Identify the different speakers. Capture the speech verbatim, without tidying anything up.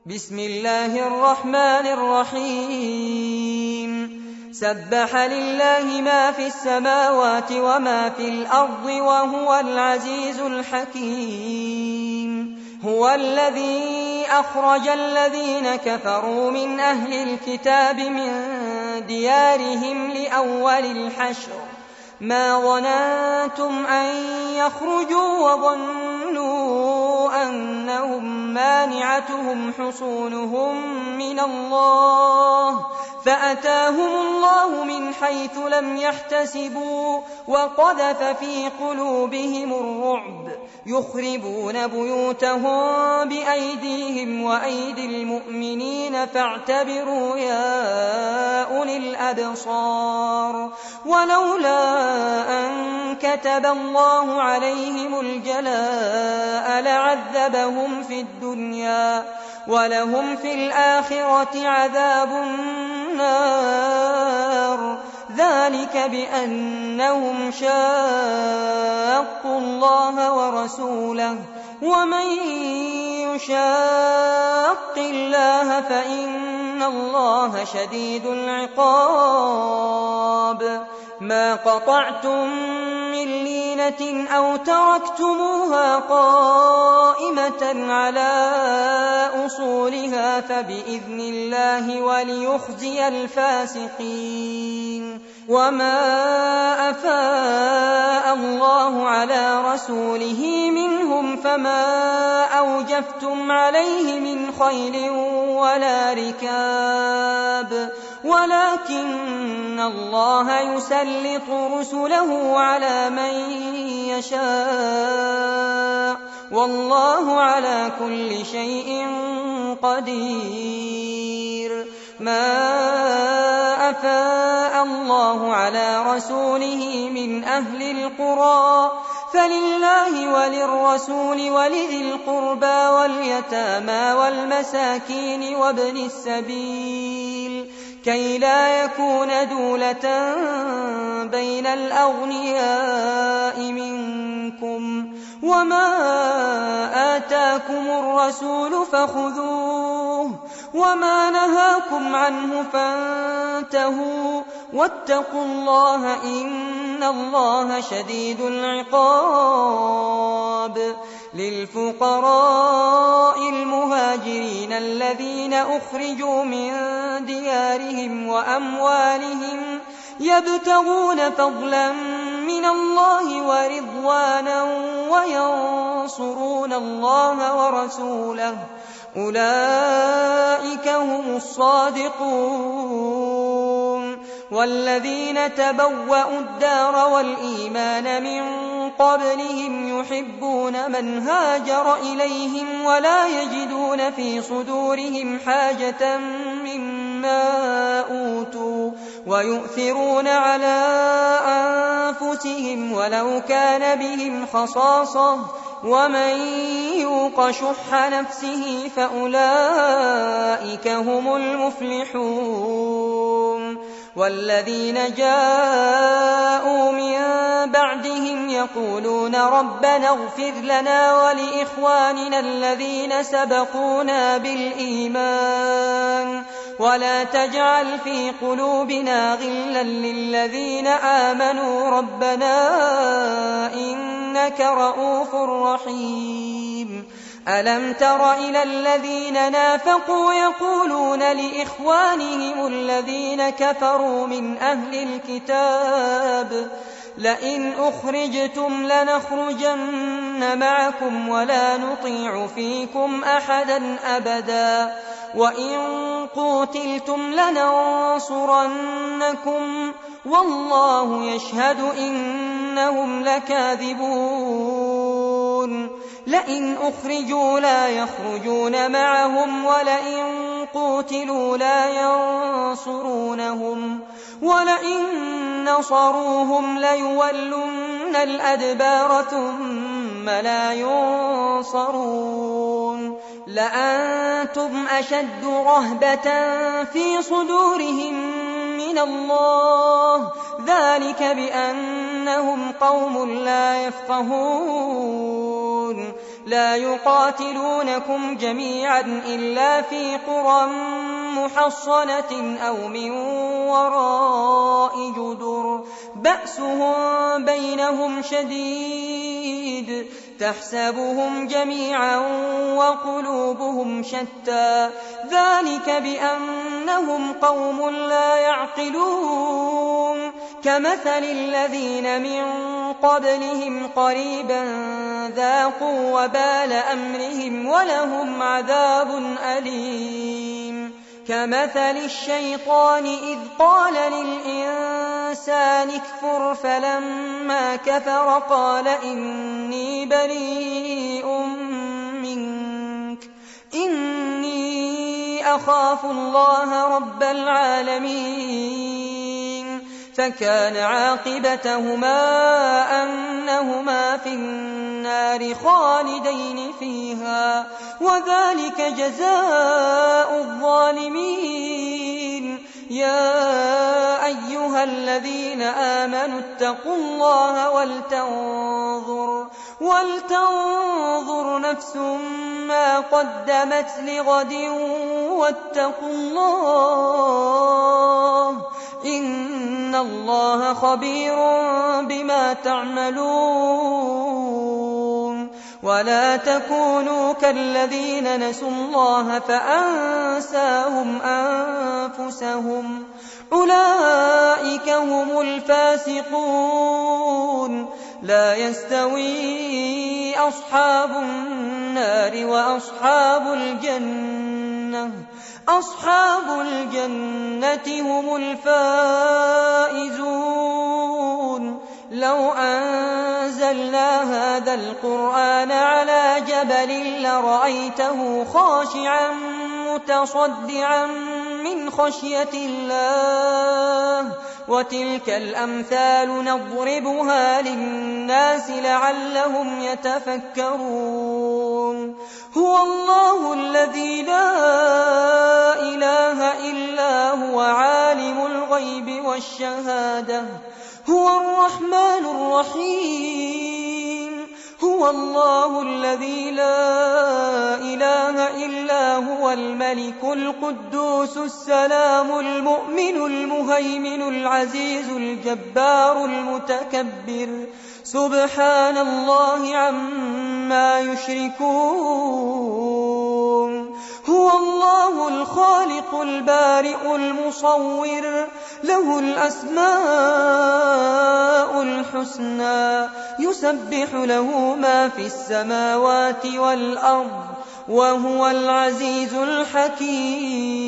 Speaker 1: بسم الله الرحمن الرحيم سبح لله ما في السماوات وما في الأرض وهو العزيز الحكيم هو الذي أخرج الذين كفروا من أهل الكتاب من ديارهم لأول الحشر ما ظننتم أن يخرجوا وظنوا أنهم مانعتهم حصونهم من الله فأتاهم الله من حيث لم يحتسبوا وقذف في قلوبهم الرعب يخربون بيوتهم بأيديهم وأيدي المؤمنين فاعتبروا يا أولي الأبصار ولولا أن كتب الله عليهم الجلاء لعذبهم في الدنيا ولهم في الآخرة عذاب النار ذلك بأنهم شاقوا الله ورسوله ومن يشاق الله فإن الله شديد العقاب ما قطعتم من لينة أو تركتموها قائمة على أصولها فبإذن الله وليخزي الفاسقين وما أفاء الله على رسوله منهم فما أوجفتم عليه من خيل ولا ركاب ولكن الله يسلط رسله على من يشاء والله على كل شيء قدير ما أفاء الله على رسوله من أهل القرى فلله وللرسول ولذي القربى واليتامى والمساكين وابن السبيل كي لا يكون دولة بين الأغنياء منكم وما آتاكم الرسول فخذوه وما نهاكم عنه فانتهوا واتقوا الله إن الله شديد العقاب للفقراء المهاجرين الذين أخرجوا من ديارهم وأموالهم يبتغون فضلا من الله ورضوانا وينصرون الله ورسوله أولئك هم الصادقون والذين تبوأوا الدار والإيمان من قبلهم يحبون من هاجر إليهم ولا يجدون في صدورهم حاجة مما أوتوا ويؤثرون على أنفسهم ولو كان بهم خصاصة ومن يوق شح نفسه فأولئك هم المفلحون والذين جاءوا من بعدهم يقولون ربنا اغفر لنا ولإخواننا الذين سبقونا بالإيمان ولا تجعل في قلوبنا غلا للذين آمنوا ربنا إنك رؤوف رحيم ألم تر إلى الذين نافقوا يقولون لإخوانهم الذين كفروا من أهل الكتاب لئن أخرجتم لنخرجن معكم ولا نطيع فيكم أحدا أبدا وإن قوتلتم لننصرنكم والله يشهد إنهم لكاذبون لئن أخرجوا لا يخرجون معهم ولئن قوتلوا لا ينصرونهم ولئن نصروهم ليولن الأدبار ثم لا ينصرون لأنتم أشد رهبة في صدورهم من الله ذلك بأنهم قوم لا يفقهون لا يقاتلونكم جميعا إلا في قرى محصنة أو من وراء جدر بأسهم بينهم شديد تحسبهم جميعا وقلوبهم شتى ذلك بأنهم قوم لا يعقلون كمثل الذين من قبلهم قريبا ذاقوا وبال أمرهم ولهم عذاب أليم كمثل الشيطان إذ قال للإنسان اكفر فلما كفر قال إني بريء منك إني أخاف الله رب العالمين فكان عاقبتهما أنهما في النار خالدين فيها وذلك جزاء الظالمين يا أيها الذين آمنوا اتقوا الله ولتنظر ولتنظر نفس ما قدمت لغد واتقوا الله إن الله خبير بما تعملون ولا تكونوا كالذين نسوا الله فأنساهم أنفسهم أولئك هم الفاسقون لا يستوي أصحاب النار وأصحاب الجنة أصحاب الجنة هم الفائزون لو أنزلنا هذا القرآن على جبل لرأيته خاشعا متصدعا من خشية الله وتلك الأمثال نضربها للناس لعلهم يتفكرون هو الله الذي لا إله إلا هو عالم الغيب والشهادة هو الرحمن الرحيم هو الله الذي لا إله إلا هو الملك القدوس السلام المؤمن المهيمن العزيز الجبار المتكبر سبحان الله عما يشركون هو الله الخالق البارئ المصور له الأسماء الحسنى يسبح له ما في السماوات والأرض وهو العزيز الحكيم